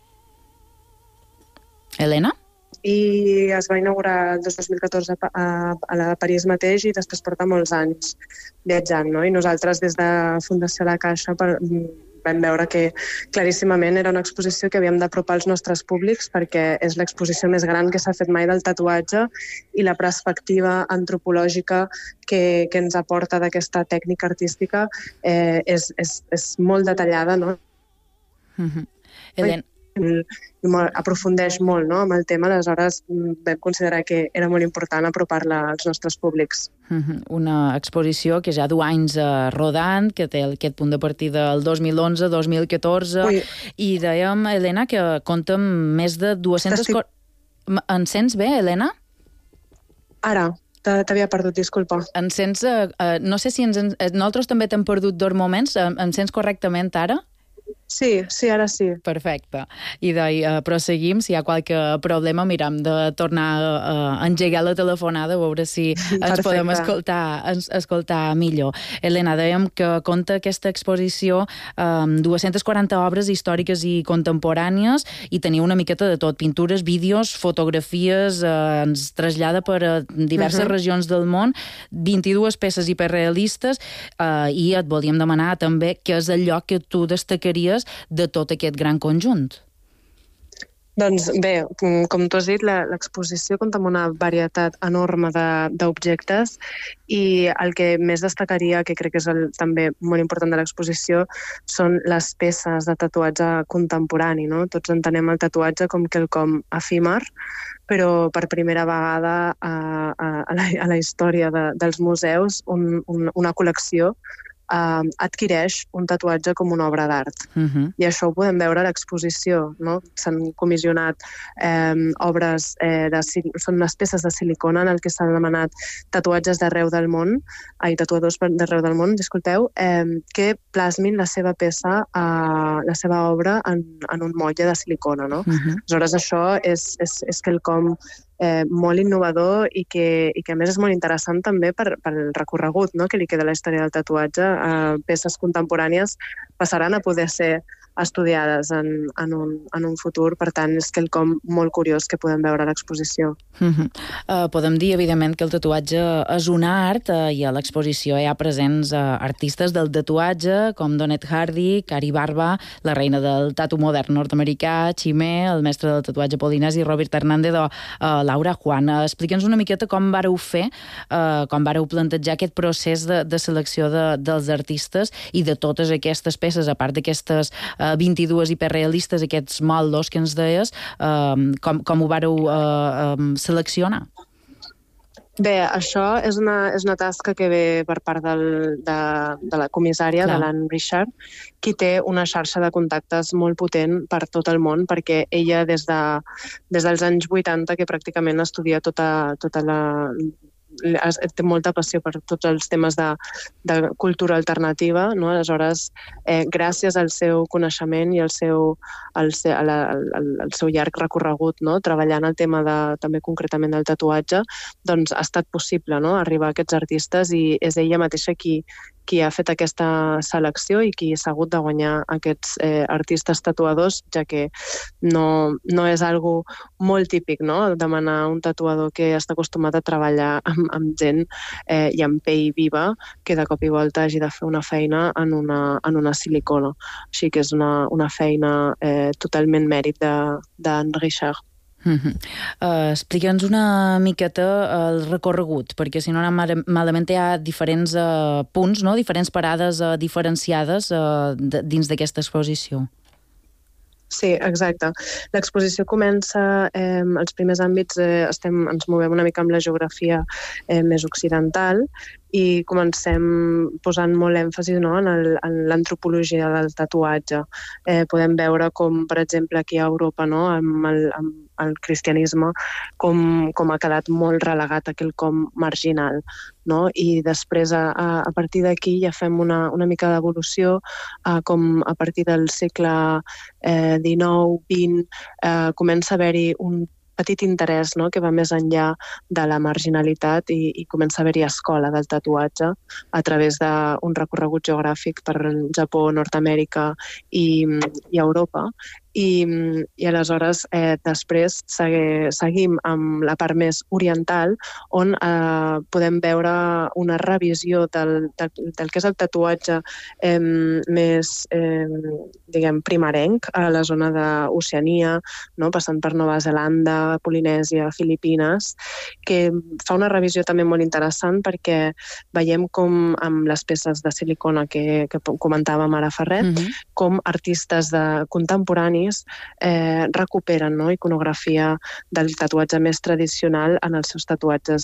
Elena? I es va inaugurar el dos mil catorze a, a, a la París mateix i després porta molts anys viatjant, no? I nosaltres des de Fundació La Caixa per, vam veure que claríssimament era una exposició que havíem d'apropar als nostres públics perquè és l'exposició més gran que s'ha fet mai del tatuatge i la perspectiva antropològica que, que ens aporta d'aquesta tècnica artística eh, és, és, és molt detallada, no? Uh-huh. Elena. I, i molt, aprofundeix molt, no?, amb el tema, aleshores vam considerar que era molt important apropar-la als nostres públics. Uh-huh. Una exposició que ja du anys uh, rodant, que té aquest punt de partida el dos mil onze dos mil catorze, Ui. I dèiem, Elena, que compta amb més de dues-centes... Estic... Em sents bé, Elena? Ara. T'havia perdut, disculpa. Em sents... Uh, uh, no sé si ens, nosaltres també t'hem perdut dos moments. Em, em sents correctament ara? Sí, sí, ara sí. Perfecte. I de, uh, proseguim. Si hi ha qualque problema, miram de tornar a uh, engegar la telefonada, a veure si ens Perfecte. podem escoltar, ens, escoltar millor. Elena, dèiem que compta aquesta exposició amb um, dues-centes quaranta obres històriques i contemporànies i teniu una miqueta de tot, pintures, vídeos, fotografies, uh, ens trasllada per uh, diverses uh-huh. regions del món, vint-i-dues peces hiperrealistes uh, i et volíem demanar també què és allò que tu destacaries de tot aquest gran conjunt. Doncs bé, com tu has dit, l'exposició compta amb una varietat enorme d'objectes i el que més destacaria, que crec que és el, també molt important de l'exposició, són les peces de tatuatge contemporani, no? Tots entenem el tatuatge com quelcom efímer, però per primera vegada a, a, a, la, a la història de, dels museus un, un, una col·lecció Uh, adquireix un tatuatge com una obra d'art. Uh-huh. I això ho podem veure a l'exposició, no? S'han comissionat eh, obres, eh, de, són unes peces de silicona en el que s'han demanat tatuatges d'arreu del món, ai, tatuadors d'arreu del món, disculpeu, eh, que plasmin la seva peça, eh, la seva obra en, en un motlle de silicona, no? Uh-huh. Aleshores, això és, és, és quelcom Eh, molt innovador i que, i que a més és molt interessant també per, per el recorregut, no?, que li queda a la història del tatuatge. Eh, peces contemporànies passaran a poder ser estudiades en, en, un, en un futur, per tant és quelcom molt curiós que podem veure a l'exposició. Uh-huh. uh, podem dir, evidentment, que el tatuatge és un art uh, i a l'exposició hi ha presents uh, artistes del tatuatge com Donette Hardy, Cari Barba, la reina del tatu modern nord-americà, Chimé, el mestre del tatuatge polinesi, Robert Hernández o uh, Laura Juan. Uh, Explica'ns una miqueta com vareu fer, uh, com vareu plantejar aquest procés de, de selecció de, dels artistes i de totes aquestes peces, a part d'aquestes uh, vint-i-dues hiperrealistes, aquests moldos que ens deies, uh, com, com ho vareu uh, um, seleccionar? Bé, això és una, és una tasca que ve per part del, de, de la comissària, Clar. de l'Ann Richard, qui té una xarxa de contactes molt potent per tot el món, perquè ella des, de, des dels anys vuitanta, que pràcticament estudia tota, tota la... té molta passió per tots els temes de, de cultura alternativa, no? Aleshores, eh, gràcies al seu coneixement i al seu, al, seu, al, al, al seu llarg recorregut, no? Treballant el tema de, també concretament del tatuatge, doncs ha estat possible, no? Arribar a aquests artistes i és ella mateixa qui, qui ha fet aquesta selecció i qui s'ha hagut de guanyar aquests eh, artistes tatuadors, ja que no, no és algo molt típic, no? Demanar un tatuador que està acostumat a treballar amb, amb gent eh, i amb pell viva, que de cop i volta hagi de fer una feina en una, en una silicona. Així que és una, una feina eh, totalment mèrit d'en Richard. Uh-huh. Uh, Explica'ns una miqueta el recorregut, perquè si no anem malament hi ha diferents uh, punts, no? Diferents parades uh, diferenciades uh, de, dins d'aquesta exposició. Sí, exacte. L'exposició comença, eh, els primers àmbits eh, estem, ens movem una mica amb la geografia eh, més occidental i comencem posant molt èmfasi, no, en l'antropologia del tatuatge. Eh, podem veure com, per exemple, aquí a Europa, no, amb, el, amb el cristianisme, com, com ha quedat molt relegat aquell com marginal. No? I després, a, a partir d'aquí, ja fem una, una mica d'evolució, eh, com a partir del segle eh, dinou vint, eh, comença a haver-hi un petit interès, no?, que va més enllà de la marginalitat i, i comença a haver-hi escola del tatuatge a través d'un recorregut geogràfic per Japó, Nord-Amèrica i, i Europa. I, i aleshores eh, després segui, seguim amb la part més oriental on eh, podem veure una revisió del, del, del que és el tatuatge eh, més eh, diguem, primerenc a la zona d'Oceania, no? Passant per Nova Zelanda, Polinèsia, Filipines, que fa una revisió també molt interessant perquè veiem com amb les peces de silicona que, que comentàvem ara Ferret, mm-hmm. com artistes de, contemporanis Eh, recuperen, no?, iconografia del tatuatge més tradicional en els seus tatuatges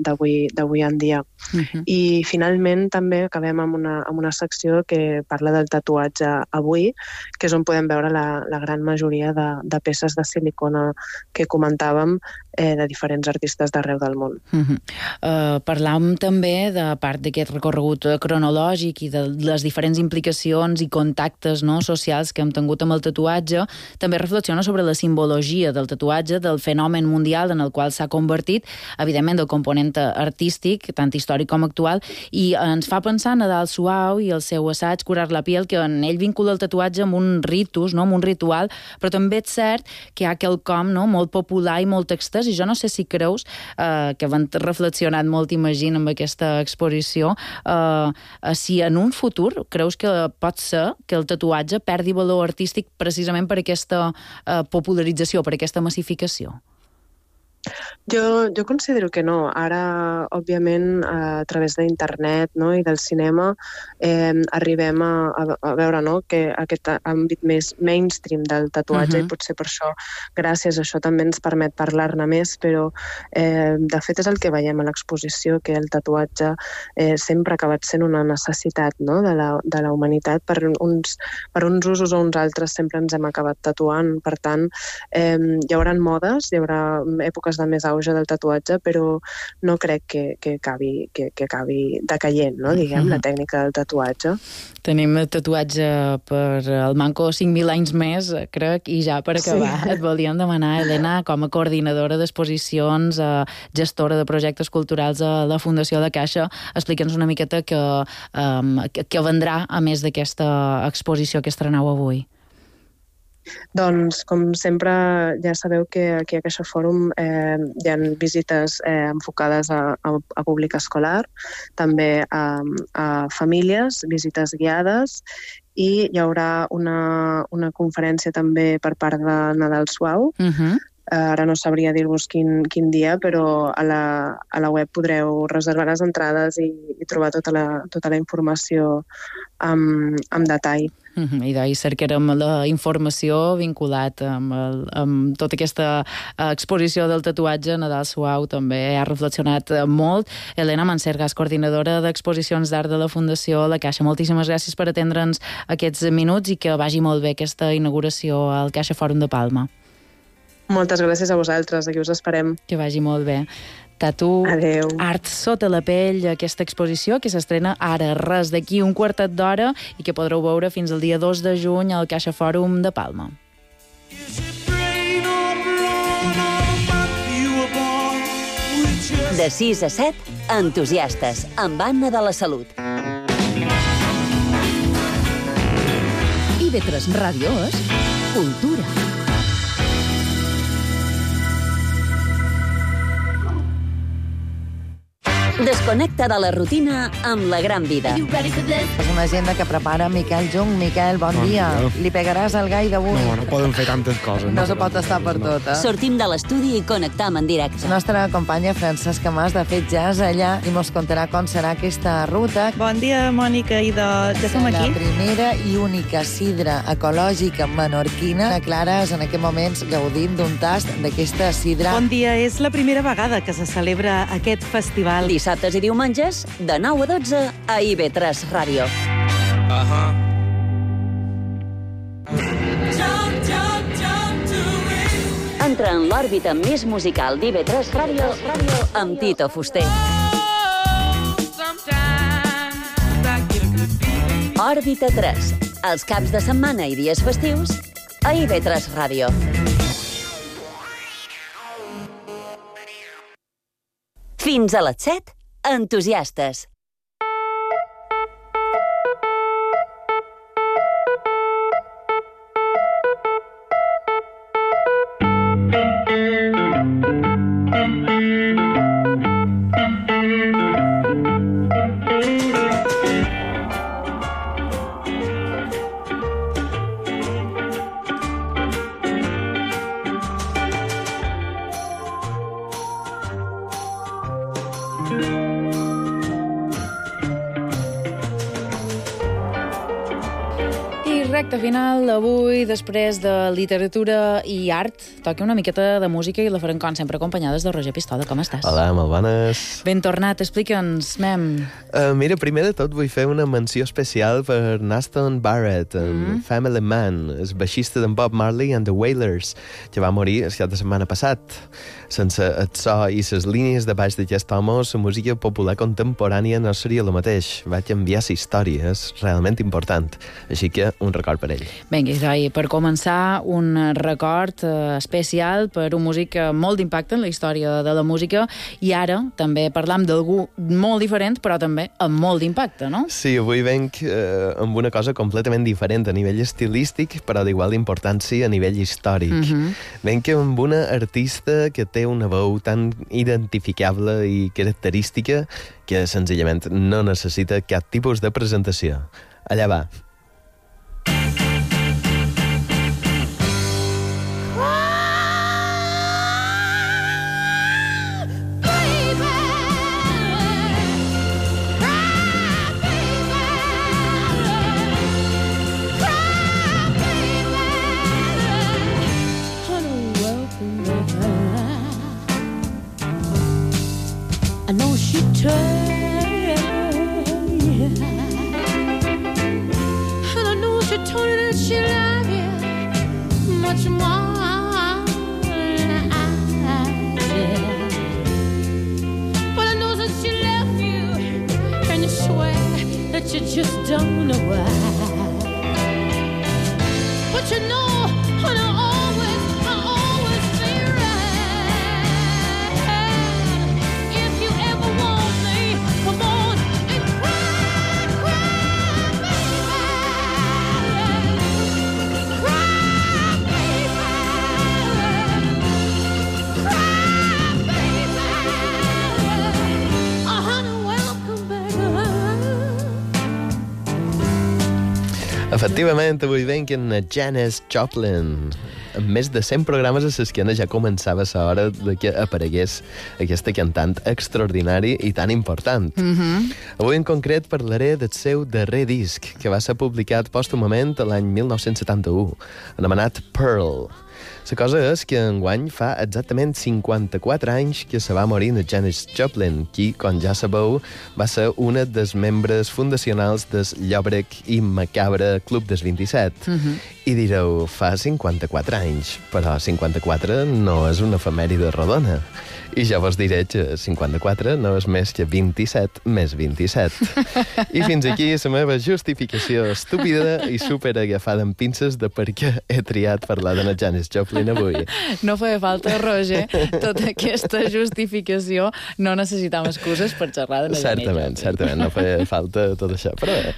d'avui en dia. Uh-huh. I finalment també acabem amb una, amb una secció que parla del tatuatge avui, que és on podem veure la, la gran majoria de, de peces de silicona que comentàvem eh, de diferents artistes d'arreu del món. Uh-huh. uh, parlàvem també, de part d'aquest recorregut cronològic i de les diferents implicacions i contactes, no?, socials que hem tingut amb el tatuatge. També reflexiona sobre la simbologia del tatuatge, del fenomen mundial en el qual s'ha convertit, evidentment del component artístic, tant històric com actual, i ens fa pensar Nadal Suau i el seu assaig Curar la piel, que en ell vincula el tatuatge amb un ritus, no?, amb un ritual, però també és cert que hi ha quelcom, no?, molt popular i molt extès, i jo no sé si creus, eh, que han reflexionat molt, imagino, amb aquesta exposició, eh, si en un futur creus que pot ser que el tatuatge perdi valor artístic precisament per aquesta eh, popularització, per aquesta massificació? Jo, jo considero que no. Ara, òbviament, a través d'internet, no?, i del cinema eh, arribem a, a veure, no?, que aquest àmbit més mainstream del tatuatge, uh-huh. i potser per això, gràcies a això, també ens permet parlar-ne més, però eh, de fet és el que veiem a l'exposició, que el tatuatge eh, sempre ha acabat sent una necessitat, no?, de la, de la humanitat. Per uns, per uns usos o uns altres sempre ens hem acabat tatuant. Per tant, eh, hi haurà modes, hi haurà èpoques de més auge del tatuatge, però no crec que, que, acabi, que, que acabi decaient, no?, diguem, uh-huh. la tècnica del tatuatge. Tenim tatuatge per el Manco cinc mil anys més, crec, i ja per acabar sí. et volíem demanar, Helena, com a coordinadora d'exposicions, eh, gestora de projectes culturals a la Fundació La Caixa, explica'ns una miqueta que, um, que, que vendrà a més d'aquesta exposició que estreneu avui. Doncs, com sempre, ja sabeu que aquí a Caixa Fòrum eh, hi ha visites eh, enfocades a, a, a públic escolar, també a, a famílies, visites guiades, i hi haurà una, una conferència també per part de Nadal Suau. Uh-huh. Ara no sabria dir-vos quin, quin dia, però a la, a la web podreu reservar les entrades i, i trobar tota la, tota la informació amb, amb detall. Uh-huh. I d'ahir cercarem la informació vinculat amb, el, amb tota aquesta exposició del tatuatge. Nadal Suau també ha reflexionat molt. Helena Mansergas, coordinadora d'exposicions d'art de la Fundació La Caixa, moltíssimes gràcies per atendre'ns aquests minuts i que vagi molt bé aquesta inauguració al Caixa Fòrum de Palma. Moltes gràcies a vosaltres, aquí us esperem. Que vagi molt bé. Tatu, Adeu. Art sota la pell, aquesta exposició que s'estrena ara, res d'aquí un quartet d'hora i que podreu veure fins al dia dos de juny al Caixa Fòrum de Palma. De sis a set, Entusiastes, amb Anna de la Salut. I B tres Ràdio és cultura. Desconnecta de la rutina amb la gran vida. És una agenda que prepara Miquel Jung. Miquel, bon, bon dia. dia. Li pegaràs al gai d'avui? No, no poden fer tantes coses. No, no se pot estar per tot, eh? Sortim de l'estudi i connectam en directe. La nostra companya Francesca Mas, de fet, ja és allà i mos contarà com serà aquesta ruta. Bon dia, Mònica, i de... ja som aquí. La primera i única sidra ecològica menorquina. La Clara és en aquests moments gaudint d'un tast d'aquesta sidra. Bon dia, és la primera vegada que se celebra aquest festival. Dissabtes i diumenges, de nou a dotze, a I B tres Ràdio. Ahà. Entra en l'òrbita més musical d'I B tres Ràdio amb Tito Fuster. Òrbita tres, els caps de setmana i dies festius, a I B tres Ràdio. Fins a les set, Entusiastes. Recte final avui, després de literatura i art, toca una miqueta de música i la farem com sempre acompanyades de Roger Pistola. Com estàs? Hola, molt bones. Ben tornat, explica'ns, mem. Uh, mira, primer de tot vull fer una menció especial per Naston Barrett, en mm. Family Man, el baixista d'en Bob Marley and the Wailers, que va morir el cap de setmana passat. Sense el so i les línies de baix d'aquest home, la música popular contemporània no seria el mateix. Va canviar la història, és realment important. Així que un record per ell. Vinga, i per començar, un record eh, especial per un músic amb molt d'impacte en la història de la música, i ara també parlam d'algú molt diferent, però també amb molt d'impacte, no? Sí, avui venc eh, amb una cosa completament diferent a nivell estilístic, però d'igual importància a nivell històric. Mm-hmm. Venc amb una artista que té una veu tan identificable i característica que senzillament no necessita cap tipus de presentació. Allà va. I know she tried, and I know she told you that she loved you much more than I did. But I know that she left you, and you swear that you just don't know why. But you know, and I always, I always be right. If you ever want me, come on and cry, cry, baby. Cry, baby. Cry, baby. Oh, honey, welcome back. Efectivament, avui venc en Janis Joplin. Amb més de cent programes a l'esquena ja començava l'hora de que aparegués aquesta cantant extraordinari i tan important. Mm-hmm. Avui en concret parlaré del seu darrer disc, que va ser publicat pòstumament l'any mil nou-cents setanta-u, anomenat Pearl. La cosa és que enguany fa exactament cinquanta-quatre anys que se va morir en Janis Joplin, qui, com ja sabeu, va ser una dels membres fundacionals del llòbrec i macabre Club dels vint-i-set. Mhm. I direu, fa cinquanta-quatre anys, però cinquanta-quatre no és una efemèride rodona. I ja vos diré que cinquanta-quatre no és més que vint-i-set més vint-i-set. I fins aquí la meva justificació estúpida i super agafada amb pinces de per què he triat parlar de Janis Joplin avui. No feia falta, Roger, tota aquesta justificació. No necessitam excuses per xerrar de Janis Joplin. Certament, certament, no feia falta tot això, però bé.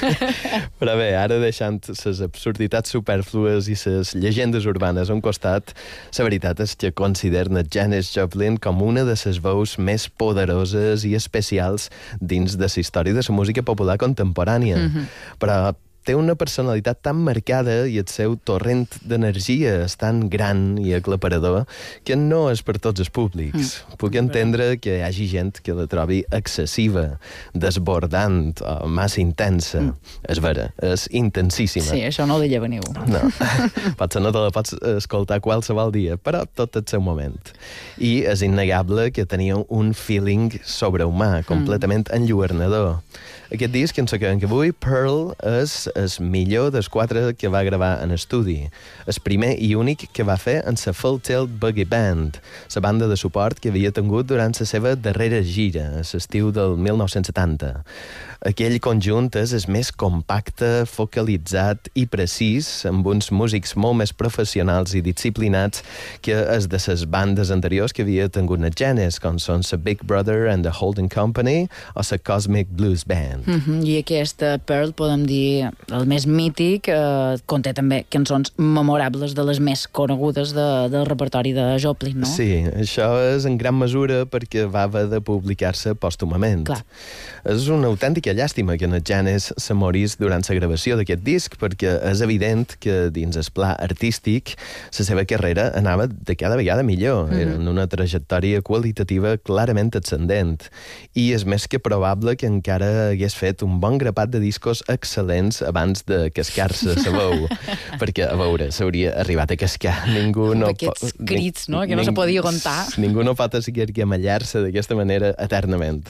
Però bé, ara deixant les absurditats superflues i les llegendes urbanes a un costat, la veritat és que considero Janis Joplin com una de les veus més poderoses i especials dins de la història de la música popular contemporània. Mhm. Però té una personalitat tan marcada i el seu torrent d'energia és tan gran i aclaparador que no és per tots els públics. Mm. Puc entendre que hi hagi gent que la trobi excessiva, desbordant o massa intensa. Mm. És vera, és intensíssima. Sí, això no ho deia venir. No, potser no te la pots escoltar qualsevol dia, però tot el seu moment. I és innegable que tenia un feeling sobrehumà, completament mm. enlluernador. Aquest disc, en saquem que avui, Pearl, és el millor dels quatre que va gravar en estudi. El primer i únic que va fer en la Full Tilt Boogie Band, la banda de suport que havia tingut durant la seva darrera gira, a l'estiu del mil nou-cents setanta. Aquell conjunt és el més compacte, focalitzat i precís, amb uns músics molt més professionals i disciplinats que és de les bandes anteriors que havia tingut a Janis, com són la Big Brother and the Holding Company o la Cosmic Blues Band. Mm-hmm. I aquesta Pearl, podem dir, el més mític, eh, conté també cançons memorables de les més conegudes de, del repertori de Joplin, no? Sí, això és en gran mesura perquè va haver de publicar-se pòstumament. Clar. És una autèntica llàstima que en Janis se morís durant la gravació d'aquest disc, perquè és evident que dins el pla artístic la seva carrera anava de cada vegada millor. Mm-hmm. Era una trajectòria qualitativa clarament ascendent. I és més que probable que encara hagués fet un bon grapat de discos excel·lents abans de cascar-se la veu. Perquè, a veure, s'hauria arribat a cascar. Ningú no Aquests po- crits, no?, que no se podia contar. Ningú no pot esguergamallar-se d'aquesta manera eternament.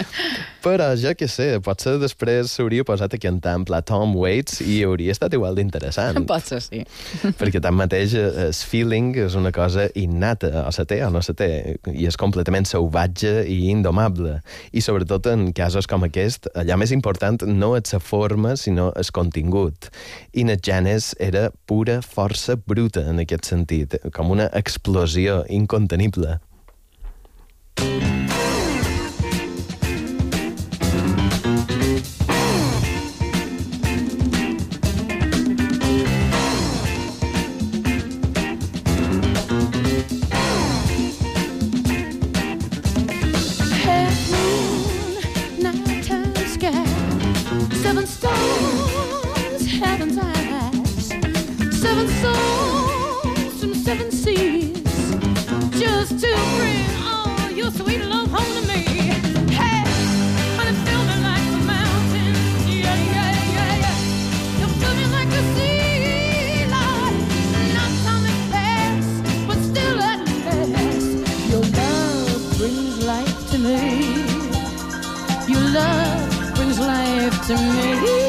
Però jo què sé, potser després s'hauria posat a cantar en pla Tom Waits i hauria estat igual d'interessant. Potser sí. Perquè tanmateix el feeling és una cosa innata, o se té o no se té, i és completament salvatge i indomable. I sobretot en casos com aquest, allò més important no és la forma, sinó el contingut. I na Janis era pura força bruta en aquest sentit, com una explosió incontenible. Seven stars, heaven's eyes, seven souls from seven seas, just to bring all your sweet love home to me. Hey, honey, fill me like the mountains, yeah, yeah, yeah, yeah. You fill me like the sea, Lord. Not time has passed, but still at last, your love brings life to me. Your love brings life to me.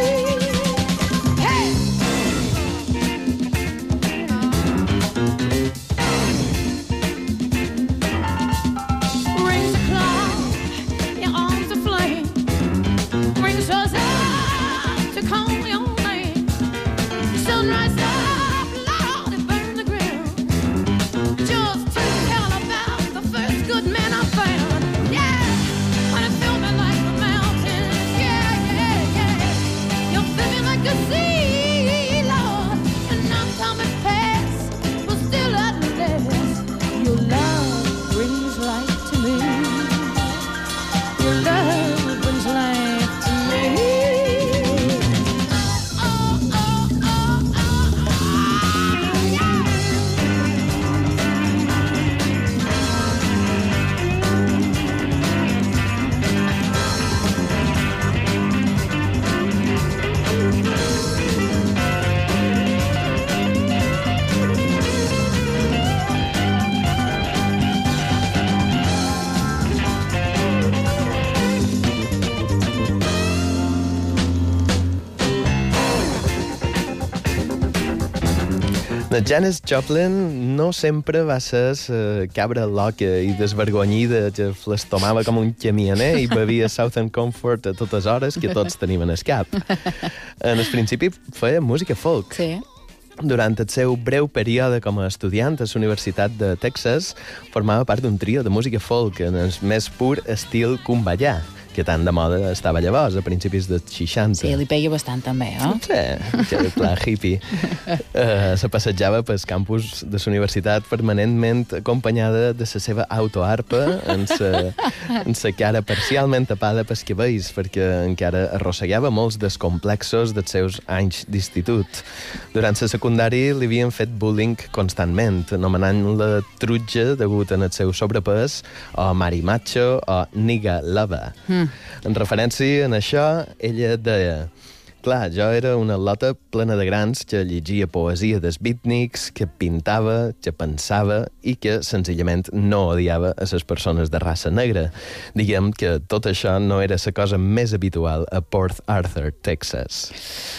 La Janis Joplin no sempre va ser la cabra loca i desvergonyida que flastomava com un camioner i bevia Southern Comfort a totes hores que tots tenim en el cap. En el principi feia música folk. Sí. Durant el seu breu període com a estudiant a la Universitat de Texas, formava part d'un trio de música folk en el més pur estil cumbayà, que tan de moda estava llavors, a principis dels seixanta. Sí, li peia bastant també, eh? Sí, que era pla hippie. Uh, se passejava pel campus de la universitat permanentment acompanyada de la seva autoarpa en sa, en sa cara parcialment tapada pels cabells, perquè encara arrossegava molts dels complexos dels seus anys d'institut. Durant la secundària li havien fet bullying constantment, anomenant-la trutja degut en el seu sobrepès, o marimacho, o nigga lover. Mm. En referència a això, ella deia: clar, jo era una lota plena de grans que llegia poesia dels beatniks, que pintava, que pensava i que senzillament no odiava a les persones de raça negra. Diguem que tot això no era la cosa més habitual a Port Arthur, Texas.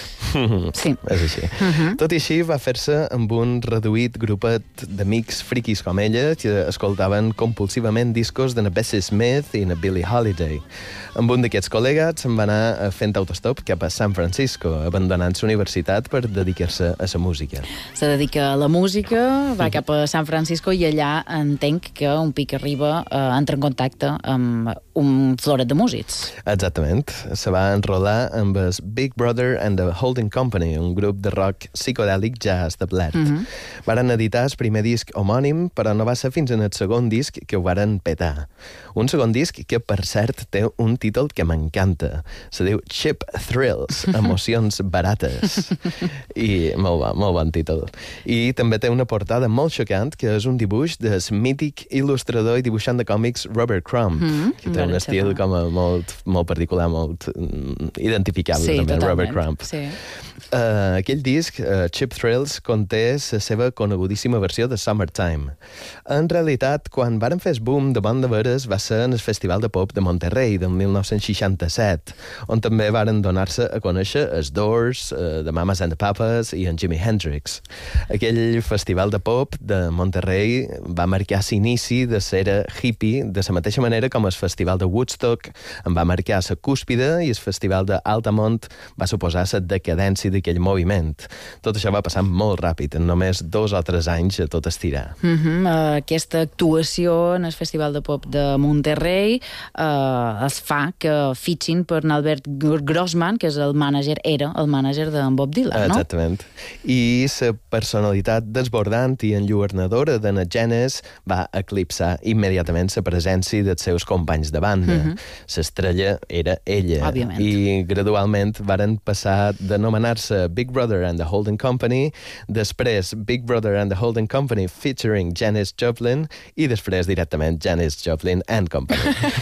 Sí. És així. Uh-huh. Tot i així va fer-se amb un reduït grupet d'amics friquis com ella que escoltaven compulsivament discos de na Bessie Smith i na Billie Holiday. Amb un d'aquests col·legas se'n va anar fent autostop cap a San Francisco, abandonant la universitat per dedicar-se a la música. Se dedica a la música, va cap a San Francisco i allà entenc que un pic arriba a entrar en contacte amb un floret de músics. Exactament. Se va enrolar amb el Big Brother and the Holding Company, un grup de rock psicodèlic ja establert. Mhm. Varen editar el primer disc homònim, però no va ser fins en el segon disc que ho varen petar. Un segon disc que, per cert, té un títol que m'encanta. Se diu Cheap Thrills, emocions barates. I molt bon, molt bon títol. I també té una portada molt xocant, que és un dibuix del mític il·lustrador i dibuixant de còmics Robert Crumb, Mm, que té un vale, estil com a molt, molt particular, molt mm, identificable, Sí, també, totalment. Robert Crumb. Sí. Uh, aquell disc, uh, Cheap Thrills, conté la seva conegudíssima versió de Summertime. En realitat, quan varen fer el boom de Bon de Veres va ser en el Festival de Pop de Monterrey del mil nou-cents seixanta-set, on també varen donar-se a conèixer els Doors, uh, de Mamas and the Papas i en Jimi Hendrix. Aquell Festival de Pop de Monterrey va marcar l'inici de l'era hippie de la mateixa manera com el Festival de Woodstock en va marcar la cúspide i el Festival d'Altamont va suposar la decadència d'aquell moviment. Tot això va passar molt ràpid, en només dos o tres anys a tot estirar. Uh -huh. Aquesta actuació en el Festival de Pop de Monterrey uh, es fa que fitxin per Albert Grossman, que és el mànager, era el mànager de Bob Dylan, no? Exactament. I la personalitat desbordant i enlluernadora de na Janis va eclipsar immediatament la presència dels seus companys de banda. Mhm. L'estrella era ella. Òbviament. I gradualment varen passar d'anomenar-se Big Brother and the Holding Company, després Big Brother and the Holding Company featuring Janis Joplin i després directament Janis Joplin and Company.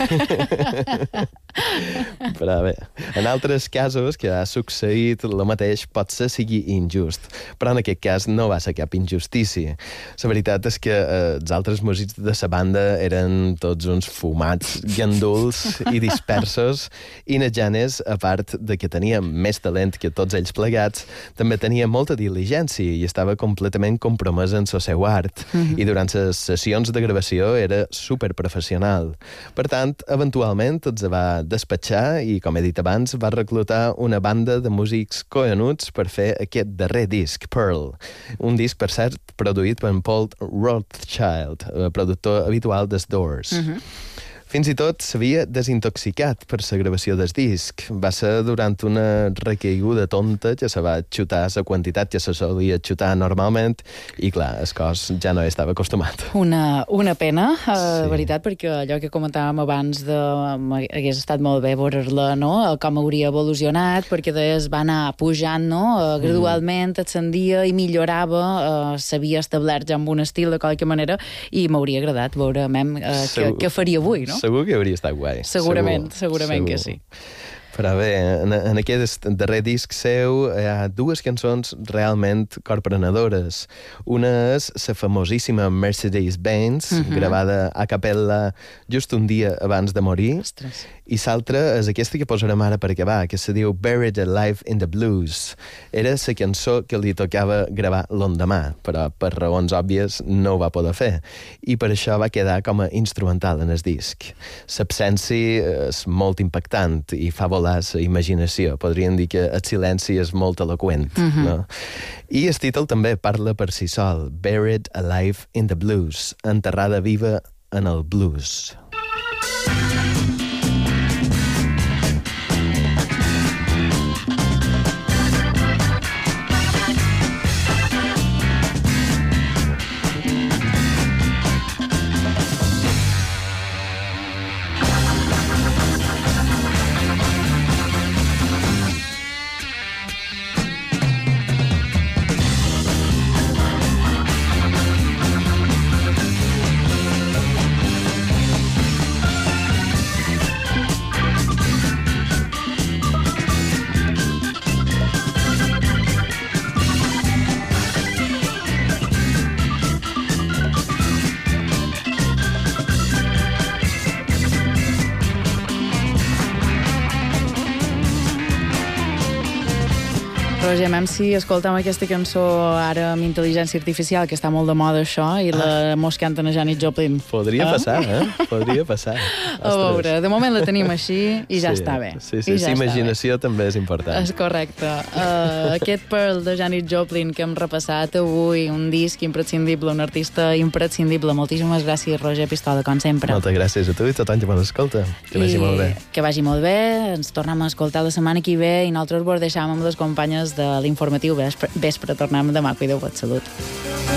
Però bé, en altres casos que ha succeït el mateix pot ser sigui injust, però en aquest cas no va ser cap injustícia. La veritat és que eh, els altres músics de la banda eren tots uns fumats, ganduls i dispersos, i na Janis, a part de que tenia més talent que tots ells plegats, també tenia molta diligència i estava completament compromesa en el seu art, Mhm. i durant les sessions de gravació era superprofessional. Per tant, eventualment els va despatxar i, com he dit abans, va reclutar una banda de músics coionuts per fer aquest darrer disc, Pearl. Un disc, per cert, produït per Paul Rothchild, eh, productor habitual dels Doors. Mhm. Fins i tot s'havia desintoxicat per la gravació del disc. Va ser durant una recaiguda tonta que se va xutar la quantitat que se solia xutar normalment i, clar, el cos ja no hi estava acostumat. Una, una pena, eh, Sí. de veritat, perquè allò que comentàvem abans de, hagués estat molt bé veure-la, no? Com hauria evolucionat, perquè es va anar pujant, no? Eh, gradualment ascendia i millorava, eh, s'havia establert ja amb un estil de qualque manera, i m'hauria agradat veure mem, eh, què, Segur. què faria avui, no? Segur que hauria estat guai. Segurament, Segur, segurament que segur. sí. Però bé, en, en aquest darrer disc seu hi ha dues cançons realment corprenedores. Una és la famosíssima Mercedes-Benz, uh-huh. gravada a capella just un dia abans de morir. Ostres. I l'altra és aquesta que posarem ara per acabar, que se diu Buried Alive in the Blues. Era la cançó que li tocava gravar l'endemà, però per raons òbvies no ho va poder fer. I per això va quedar com a instrumental en el disc. L'absència és molt impactant i fa volar la imaginació. Podríem dir que el silenci és molt eloqüent. Uh-huh. No? I el títol també parla per si sol. Buried Alive in the Blues. Enterrada viva en el blues. Roger, mem si escoltem aquesta cançó ara amb intel·ligència artificial, que està molt de moda això, i la mos canten a Janis Joplin. Podria ah? passar, eh? Podria passar. A veure, de moment la tenim així i ja sí, està bé. Sí, sí, ja sí, imaginació també és important. És correcte. Uh, aquest Pearl de Janis Joplin que hem repassat avui, un disc imprescindible, un artista imprescindible. Moltíssimes gràcies, Roger Pistola, com sempre. Moltes gràcies a tu i a tothom que m'escolta. Que vagi molt bé. Que vagi molt bé. Ens tornem a escoltar la setmana que ve i nosaltres vos deixam amb les companyes de l'informatiu vespre. vespre. Tornem demà. Cuideu-vos. Salut.